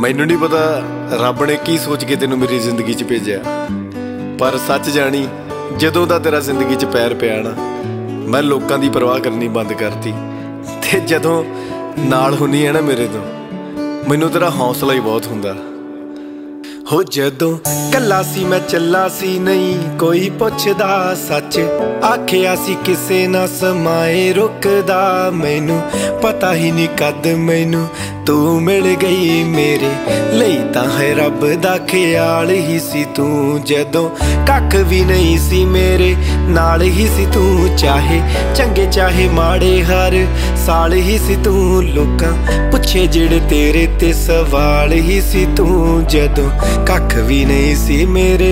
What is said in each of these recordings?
ਮੈਨੂੰ ਨਹੀਂ ਪਤਾ ਰੱਬ ਨੇ ਕੀ ਸੋਚ ਕੇ ਤੈਨੂੰ ਮੇਰੀ ਜ਼ਿੰਦਗੀ 'ਚ ਭੇਜਿਆ, ਪਰ ਸੱਚ ਜਾਣੀ ਜਦੋਂ ਦਾ ਤੇਰਾ ਜ਼ਿੰਦਗੀ 'ਚ ਪੈਰ ਪਿਆ ਨਾ, ਮੈਂ ਲੋਕਾਂ ਦੀ ਪਰਵਾਹ ਕਰਨੀ ਬੰਦ ਕਰਤੀ। ਤੇ ਜਦੋਂ ਨਾਲ ਹੁੰਨੀ ਹੈ ਨਾ ਮੇਰੇ ਤੋਂ, ਮੈਨੂੰ ਤੇਰਾ ਹੌਸਲਾ ਹੀ ਬਹੁਤ ਹੁੰਦਾ। ਹੋ ਜਦੋਂ ਕੱਲਾ ਸੀ ਮੈਂ ਚੱਲਾ ਸੀ, ਨਹੀਂ ਕੋਈ ਪੁੱਛਦਾ, ਸੱਚ ਆਖਿਆ ਸੀ ਕਿਸੇ ਨਾ ਸਮਾਏ ਰੁਕਦਾ। ਮੈਨੂੰ ਪਤਾ ਹੀ ਨਹੀਂ ਕਦ ਮੈਨੂੰ ਤੂੰ ਮਿਲ ਗਈ, ਮੇਰੇ ਲਈ ਤਾਂ ਹੈ ਰੱਬ ਦਾ ਖਿਆਲ ਹੀ ਸੀ ਤੂੰ। ਜਦੋਂ ਕੱਖ ਵੀ ਨਹੀਂ ਸੀ ਮੇਰੇ ਨਾਲ ਹੀ ਸੀ ਤੂੰ, ਚਾਹੇ ਚੰਗੇ ਚਾਹੇ ਮਾੜੇ ਹਰ ਸਾਲ ਹੀ ਸੀ ਤੂੰ। ਲੋਕਾਂ ਪੁੱਛੇ ਜਿਹੜੇ ਤੇਰੇ ਤੇ ਸਵਾਲ ਹੀ ਸੀ ਤੂੰ, ਜਦੋਂ ਕੱਖ ਵੀ ਨਹੀਂ ਸੀ ਮੇਰੇ।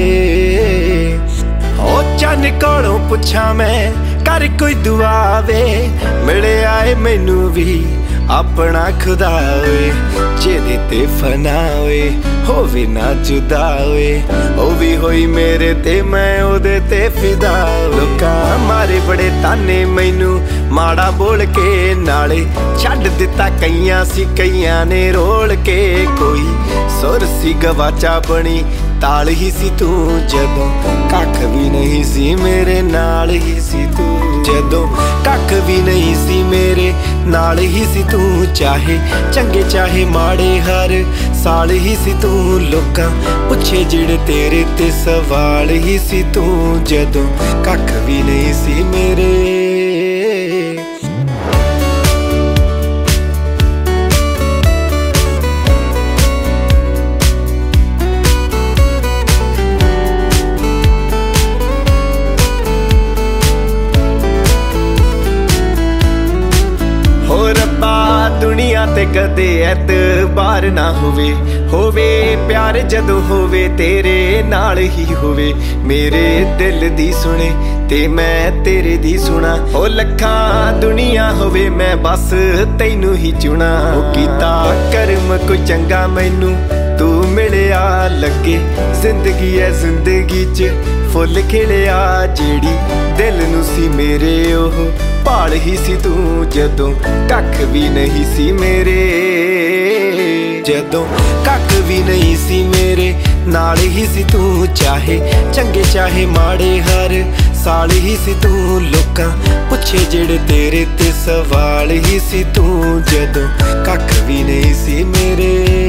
ਉਹ ਚੰਨ ਕੋਲੋਂ ਪੁੱਛਾਂ ਮੈਂ ਕਰ ਕੋਈ ਦੁਆ ਵੇ, ਮਿਲਿਆ ਏ ਮੈਨੂੰ ਵੀ ਆਪਣਾ ਖੁਦਾ ਓਏ, ਜਿਹਦੇ ਤੇ ਫਨਾ ਓਏ ਹੋਵੇ ਨਾ ਜੁਦਾ ਓਏ। ਉਹ ਵੀ ਹੋਈ ਮੇਰੇ ਤੇ ਮੈਂ ਉਹਦੇ ਤੇ ਫਿਦਾ। ਲੋਕਾਂ ਮਾਰੇ ਬੜੇ ਤਾਨੇ ਮੈਨੂੰ ਮਾੜਾ ਬੋਲ ਕੇ, ਨਾਲੇ ਛੱਡ ਦਿੱਤਾ ਕਈਆਂ ਸੀ ਕਈਆਂ ਨੇ ਰੋਲ ਕੇ। ਕੋਈ ਸੁਰ ਸੀ ਗਵਾਚਾ ਬਣੀ ਤਾਲ ਹੀ ਸੀ ਤੂੰ, ਜਦੋਂ ਕੱਖ ਵੀ ਨਹੀਂ ਸੀ ਮੇਰੇ ਨਾਲ ਹੀ ਸੀ ਤੂੰ। ਜਦੋਂ ਕੱਖ ਵੀ ਨਹੀਂ ਸੀ ਮੇਰੇ ਨਾਲ ਹੀ ਸੀ ਤੂੰ, ਚਾਹੇ ਚੰਗੇ ਚਾਹੇ ਮਾੜੇ ਹਰ ਸਾਲ ਹੀ ਸੀ ਤੂੰ। ਲੋਕਾਂ ਪੁੱਛੇ ਜਿਹੜੇ ਤੇਰੇ ਤੇ ਸਵਾਲ ਹੀ ਸੀ ਤੂੰ, ਜਦੋਂ ਕੱਖ ਵੀ ਨਹੀਂ ਸੀ ਮੇਰੇ। ਦੁਨੀਆ ਤੇ ਕਦੇ ਐਤਬਾਰ ਨਾ ਹੋਵੇ, ਹੋਵੇ ਪਿਆਰ ਜਦੋਂ ਹੋਵੇ ਤੇਰੇ ਨਾਲ ਹੀ ਹੋਵੇ। ਮੇਰੇ ਦਿਲ ਦੀ ਸੁਣੇ ਤੇ ਮੈਂ ਤੇਰੇ ਦੀ ਸੁਣਾ, ਉਹ ਲੱਖਾਂ ਦੁਨੀਆ ਹੋਵੇ ਮੈਂ ਬਸ ਤੈਨੂੰ ਹੀ ਚੁਣਾ। ਉਹ ਕੀਤਾ ਕਰਮ ਕੋਈ ਚੰਗਾ ਮੈਨੂੰ ਤੂੰ ਮਿਲਿਆ, ਲੱਗੇ ਜ਼ਿੰਦਗੀ ਐ ਜ਼ਿੰਦਗੀ 'ਚ ਫੁੱਲ ਖਿੜਿਆ। ਜਿਹੜੀ ਦਿਲ ਨੂੰ ਸੀ ਮੇਰੇ ਉਹ ਭਾਲ ਹੀ ਸੀ ਤੂੰ, ਜਦੋਂ ਕੱਖ ਵੀ ਨਹੀਂ ਸੀ ਮੇਰੇ। ਜਦੋਂ ਕੱਖ ਵੀ ਨਹੀਂ ਸੀ ਮੇਰੇ ਨਾਲ ਹੀ ਸੀ ਤੂੰ, ਚਾਹੇ ਚੰਗੇ ਚਾਹੇ ਮਾੜੇ ਹਰ ਸਾਲ ਹੀ ਸੀ ਤੂੰ। ਲੋਕਾਂ ਪੁੱਛੇ ਜਿਹੜੇ ਤੇਰੇ ਤੇ ਸਵਾਲ ਹੀ ਸੀ ਤੂੰ, ਜਦੋਂ ਕੱਖ ਵੀ ਨਹੀਂ ਸੀ ਮੇਰੇ।